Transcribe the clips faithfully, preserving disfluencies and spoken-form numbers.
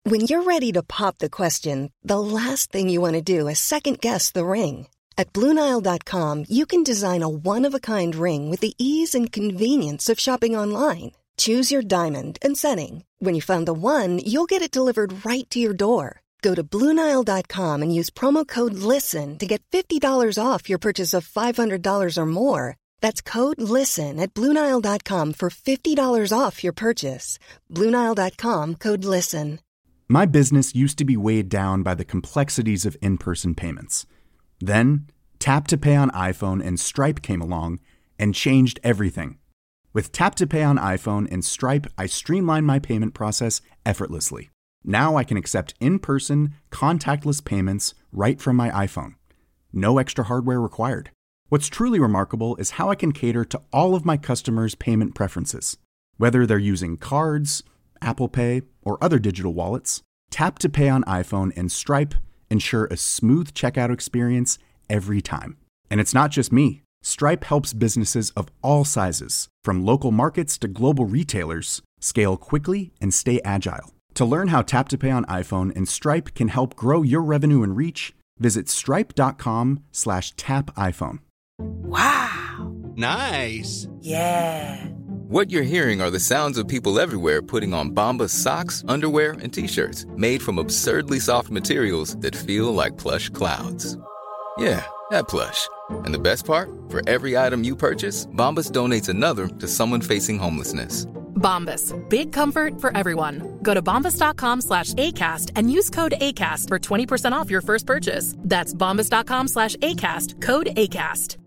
When you're ready to pop the question, the last thing you want to do is second-guess the ring. At Blue Nile dot com, you can design a one-of-a-kind ring with the ease and convenience of shopping online. Choose your diamond and setting. When you find the one, you'll get it delivered right to your door. Go to Blue Nile dot com and use promo code LISTEN to get fifty dollars off your purchase of five hundred dollars or more. That's code LISTEN at Blue Nile dot com for fifty dollars off your purchase. Blue Nile dot com, code LISTEN. My business used to be weighed down by the complexities of in-person payments. Then, Tap to Pay on iPhone and Stripe came along and changed everything. With Tap to Pay on iPhone and Stripe, I streamlined my payment process effortlessly. Now I can accept in-person, contactless payments right from my iPhone. No extra hardware required. What's truly remarkable is how I can cater to all of my customers' payment preferences. Whether they're using cards, Apple Pay, or other digital wallets, Tap to Pay on iPhone and Stripe ensure a smooth checkout experience every time. And it's not just me. Stripe helps businesses of all sizes, from local markets to global retailers, scale quickly and stay agile. To learn how Tap to Pay on iPhone and Stripe can help grow your revenue and reach, visit stripe.com slash tap iPhone. Wow. Nice. Yeah. What you're hearing are the sounds of people everywhere putting on Bombas socks, underwear, and T-shirts made from absurdly soft materials that feel like plush clouds. Yeah, that plush. And the best part? For every item you purchase, Bombas donates another to someone facing homelessness. Bombas. Big comfort for everyone. Go to bombas.com slash ACAST and use code ACAST for twenty percent off your first purchase. That's bombas.com slash ACAST. Code ACAST.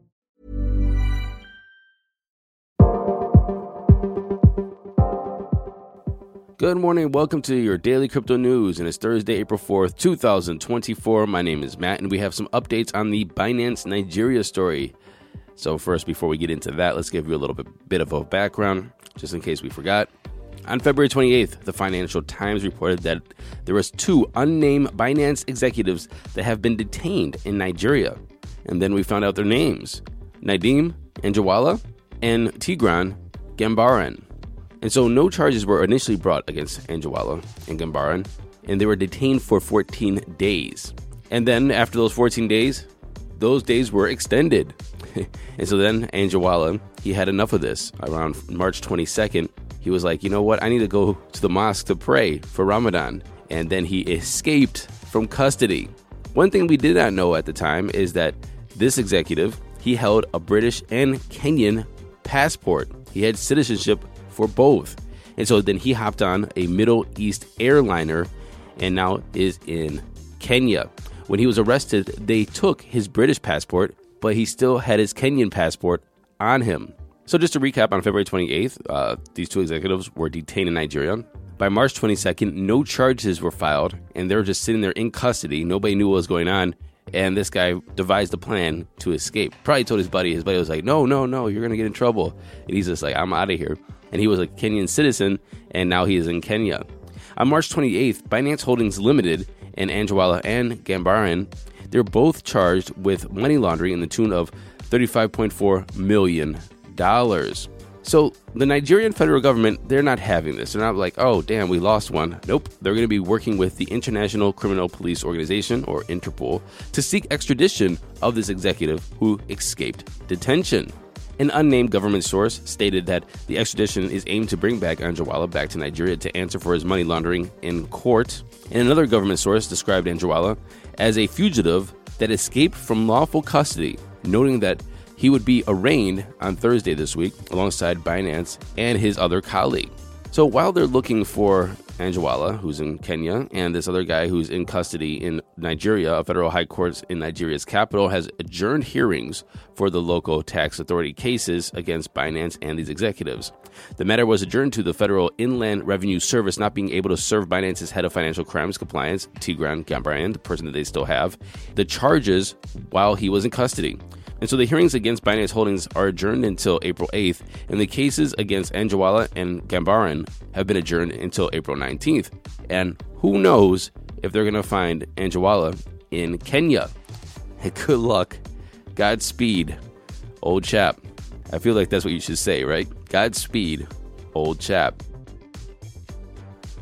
Good morning. Welcome to your daily crypto news. And it's Thursday, April fourth, twenty twenty-four. My name is Matt, and we have some updates on the Binance Nigeria story. So first, before we get into that, let's give you a little bit, bit of a background, just in case we forgot. On February twenty-eighth, the Financial Times reported that there was two unnamed Binance executives that have been detained in Nigeria. And then we found out their names, Nadeem Anjarwalla and Tigran Gambaryan. And so no charges were initially brought against Anjarwalla and Gambaryan, and they were detained for fourteen days. And then after those fourteen days, those days were extended. And so then Anjarwalla, he had enough of this. Around March twenty-second, he was like, you know what, I need to go to the mosque to pray for Ramadan. And then he escaped from custody. One thing we did not know at the time is that this executive, he held a British and Kenyan passport. He had citizenship for both. And so then he hopped on a Middle East airliner and now is in Kenya. When he was arrested, they took his British passport, but he still had his Kenyan passport on him. So just to recap, on February twenty-eighth, uh, these two executives were detained in Nigeria. By March twenty-second, no charges were filed, and they were just sitting there in custody. Nobody knew what was going on. And this guy devised a plan to escape. Probably told his buddy. His buddy was like, no, no, no, you're going to get in trouble. And he's just like, I'm out of here. And he was a Kenyan citizen, and now he is in Kenya. On March twenty-eighth, Binance Holdings Limited and Anjarwalla and Gambaryan, they're both charged with money laundering in the tune of thirty-five point four million dollars. So the Nigerian federal government, they're not having this. They're not like, oh, damn, we lost one. Nope. They're going to be working with the International Criminal Police Organization, or Interpol, to seek extradition of this executive who escaped detention. An unnamed government source stated that the extradition is aimed to bring back Anjarwalla back to Nigeria to answer for his money laundering in court. And another government source described Anjarwalla as a fugitive that escaped from lawful custody, noting that he would be arraigned on Thursday this week alongside Binance and his other colleague. So while they're looking for Anjarwalla, who's in Kenya, and this other guy who's in custody in Nigeria, a federal high court in Nigeria's capital has adjourned hearings for the local tax authority cases against Binance and these executives. The matter was adjourned to the Federal Inland Revenue Service not being able to serve Binance's head of financial crimes compliance, Tigran Gambaryan, the person that they still have, the charges while he was in custody. And so the hearings against Binance Holdings are adjourned until April eighth, and the cases against Anjarwalla and Gambaryan have been adjourned until April nineteenth. And who knows if they're going to find Anjarwalla in Kenya. Good luck. Godspeed, old chap. I feel like that's what you should say, right? Godspeed, old chap.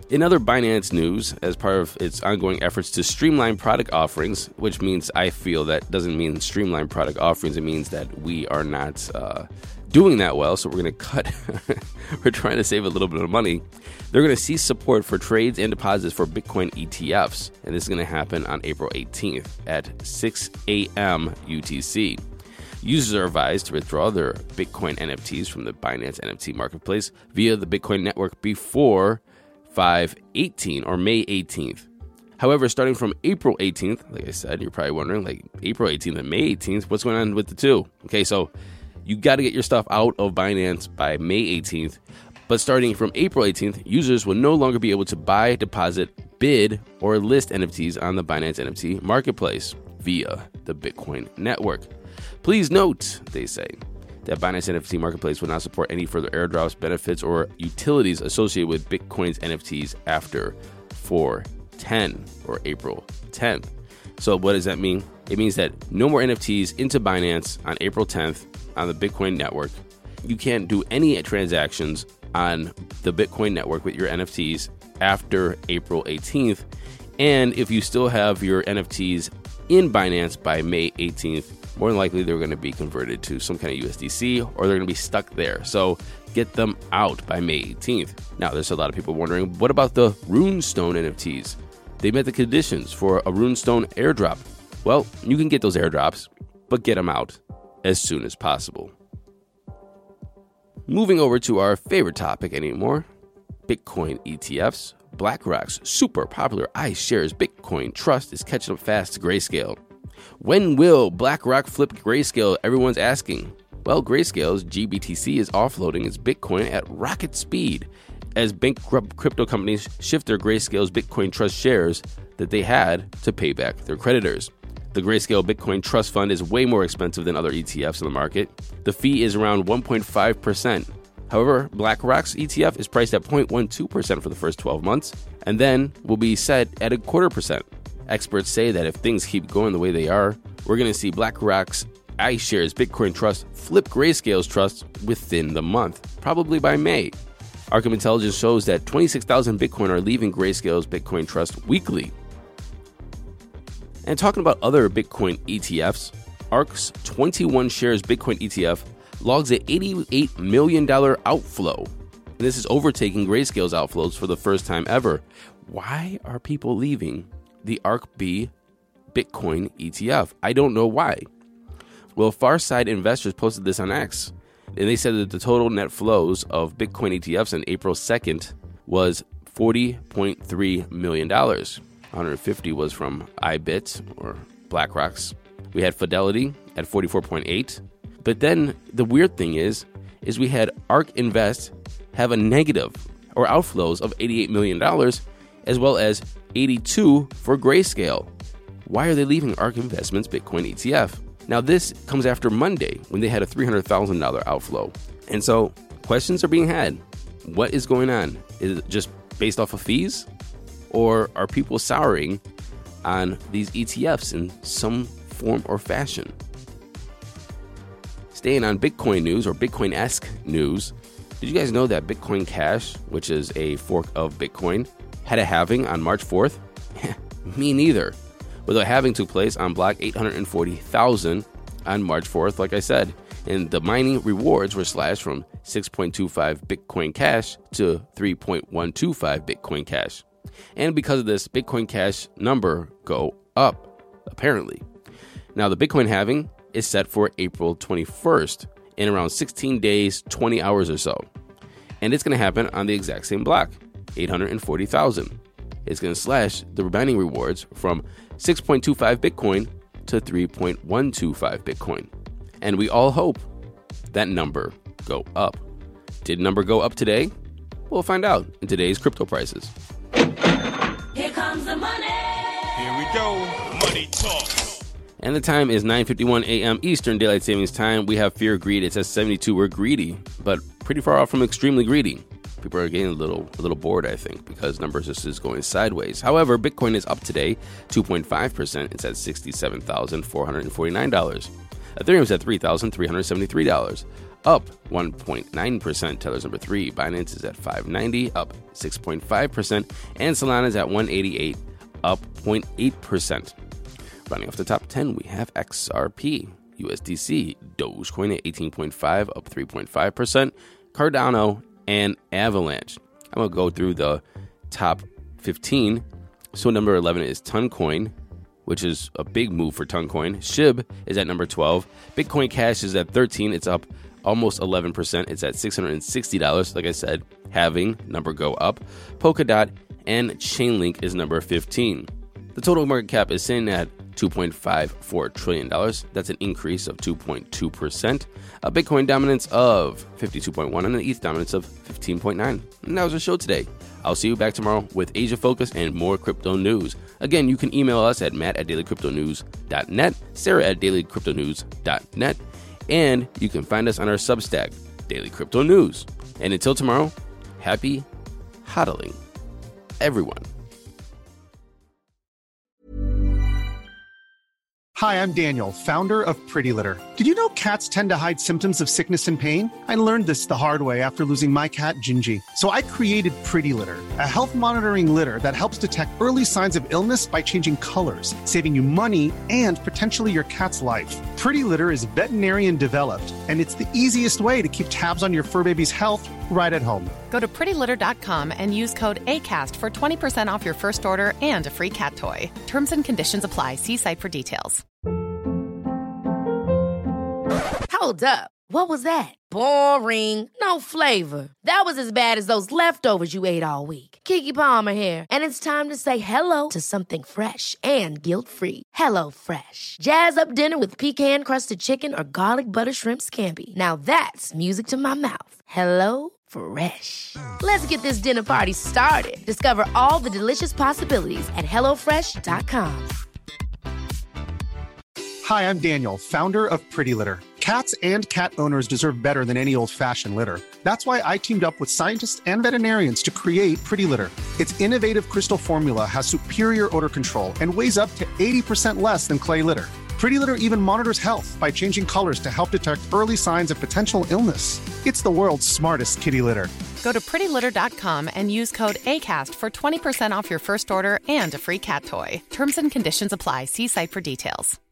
In other Binance news, as part of its ongoing efforts to streamline product offerings, which means I feel that doesn't mean streamline product offerings, it means that we are not uh, doing that well, so we're going to cut. We're trying to save a little bit of money. They're going to cease support for trades and deposits for Bitcoin E T Fs, and this is going to happen on April eighteenth at six a.m. U T C. Users are advised to withdraw their Bitcoin N F Ts from the Binance N F T marketplace via the Bitcoin network before five eighteen or May eighteenth. However, starting from April eighteenth, like I said, you're probably wondering, like April eighteenth and May eighteenth, what's going on with the two? Okay, so you got to get your stuff out of Binance by May eighteenth, but starting from April eighteenth, users will no longer be able to buy, deposit, bid, or list N F Ts on the Binance N F T marketplace via the Bitcoin network. Please note, they say, that Binance N F T Marketplace will not support any further airdrops, benefits, or utilities associated with Bitcoin's N F Ts after four ten or April tenth. So what does that mean? It means that no more N F Ts into Binance on April tenth on the Bitcoin network. You can't do any transactions on the Bitcoin network with your N F Ts after April eighteenth. And if you still have your N F Ts in Binance by May eighteenth, more than likely they're going to be converted to some kind of U S D C or they're going to be stuck there. So get them out by May eighteenth. Now, there's a lot of people wondering, what about the Runestone N F Ts? They met the conditions for a Runestone airdrop. Well, you can get those airdrops, but get them out as soon as possible. Moving over to our favorite topic anymore, Bitcoin E T Fs. BlackRock's super popular iShares Bitcoin Trust is catching up fast to Grayscale. When will BlackRock flip Grayscale? Everyone's asking. Well, Grayscale's G B T C is offloading its Bitcoin at rocket speed as bankrupt crypto companies shift their Grayscale's Bitcoin Trust shares that they had to pay back their creditors. The Grayscale Bitcoin Trust Fund is way more expensive than other E T Fs in the market. The fee is around one point five percent. However, BlackRock's E T F is priced at zero point one two percent for the first twelve months and then will be set at a quarter percent. Experts say that if things keep going the way they are, we're going to see BlackRock's iShares Bitcoin Trust flip Grayscale's trust within the month, probably by May. Arkham Intelligence shows that twenty-six thousand Bitcoin are leaving Grayscale's Bitcoin Trust weekly. And talking about other Bitcoin E T Fs, ARK's twenty-one shares Bitcoin E T F logs an eighty-eight million dollars outflow. And this is overtaking Grayscale's outflows for the first time ever. Why are people leaving the ARKB Bitcoin E T F? I don't know why. Well, Farside Investors posted this on X, and they said that the total net flows of Bitcoin E T Fs on April second was forty point three million dollars. one hundred fifty was from iBit or BlackRock's. We had Fidelity at forty-four point eight. But then the weird thing is, is we had ARK Invest have a negative or outflows of eighty-eight million dollars, as well as eighty-two for Grayscale. Why are they leaving ARK Investments Bitcoin E T F? Now, this comes after Monday when they had a three hundred thousand dollars outflow. And so questions are being had. What is going on? Is it just based off of fees? Or are people souring on these E T Fs in some form or fashion? Staying on Bitcoin news or Bitcoin-esque news, did you guys know that Bitcoin Cash, which is a fork of Bitcoin, had a halving on March fourth? Me neither. Well, the halving took place on block eight hundred forty thousand on March fourth, like I said, and the mining rewards were slashed from six point two five Bitcoin Cash to three point one two five Bitcoin Cash. And because of this, Bitcoin Cash number go up, apparently. Now, the Bitcoin halving is set for April twenty-first in around sixteen days, twenty hours or so. And it's going to happen on the exact same block, eight hundred forty thousand. It's going to slash the mining rewards from six point two five Bitcoin to three point one two five Bitcoin. And we all hope that number go up. Did number go up today? We'll find out in today's crypto prices. Here comes the money. Here we go. Money talk. And the time is nine fifty-one a.m. Eastern Daylight Savings Time. We have fear, greed. It says seventy-two. We're greedy, but pretty far off from extremely greedy. People are getting a little a little bored, I think, because numbers just is going sideways. However, Bitcoin is up today, two point five percent. It's at sixty-seven thousand four hundred forty-nine dollars. Ethereum is at three thousand three hundred seventy-three dollars. up one point nine percent. Tether's number three. Binance is at five ninety, up six point five percent. And Solana is at one eighty-eight, up zero point eight percent. Running off the top ten, we have X R P, U S D C, Dogecoin at eighteen point five, up three point five percent, Cardano, and Avalanche. I'm going to go through the top fifteen. So number eleven is Toncoin, which is a big move for Toncoin. S H I B is at number twelve. Bitcoin Cash is at thirteen. It's up almost eleven percent. It's at six hundred sixty dollars. Like I said, Halving, number go up. Polkadot and Chainlink is number fifteen. The total market cap is sitting at two point five four trillion dollars. That's an increase of two point two percent. A Bitcoin dominance of fifty-two point one and an E T H dominance of fifteen point nine. And that was our show today. I'll see you back tomorrow with Asia Focus and more crypto news. Again, you can email us at matt at daily crypto news dot net, Sarah at daily crypto news dot net, and you can find us on our Substack, Daily Crypto News. And until tomorrow, happy hodling, everyone. Hi, I'm Daniel, founder of Pretty Litter. Did you know cats tend to hide symptoms of sickness and pain? I learned this the hard way after losing my cat, Gingy. So I created Pretty Litter, a health monitoring litter that helps detect early signs of illness by changing colors, saving you money and potentially your cat's life. Pretty Litter is veterinarian developed, and it's the easiest way to keep tabs on your fur baby's health right at home. Go to pretty litter dot com and use code ACAST for twenty percent off your first order and a free cat toy. Terms and conditions apply. See site for details. Hold up. What was that? Boring. No flavor. That was as bad as those leftovers you ate all week. Keke Palmer here. And it's time to say hello to something fresh and guilt-free. Hello Fresh. Jazz up dinner with pecan-crusted chicken or garlic butter shrimp scampi. Now that's music to my mouth. Hello Fresh. Let's get this dinner party started. Discover all the delicious possibilities at hello fresh dot com. Hi, I'm Daniel, founder of Pretty Litter. Cats and cat owners deserve better than any old-fashioned litter. That's why I teamed up with scientists and veterinarians to create Pretty Litter. Its innovative crystal formula has superior odor control and weighs up to eighty percent less than clay litter. Pretty Litter even monitors health by changing colors to help detect early signs of potential illness. It's the world's smartest kitty litter. Go to pretty litter dot com and use code ACAST for twenty percent off your first order and a free cat toy. Terms and conditions apply. See site for details.